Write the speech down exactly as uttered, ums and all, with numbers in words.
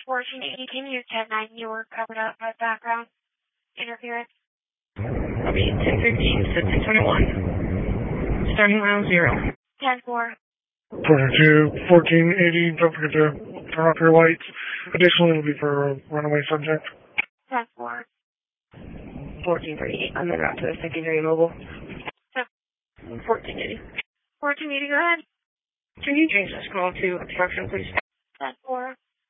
fourteen eighty, can you use ten nine? You were covered up by background interference. Copy, ten fifteen to six twenty-one. Starting mile zero. ten four. twenty-two, fourteen eighty, don't forget to turn off your lights. Additionally, it will be for a runaway subject. ten four. fourteen thirty-eight, on the route to the secondary mobile. fourteen eighty. fourteen eighty, go ahead. Can you change this call to obstruction, please? ten four.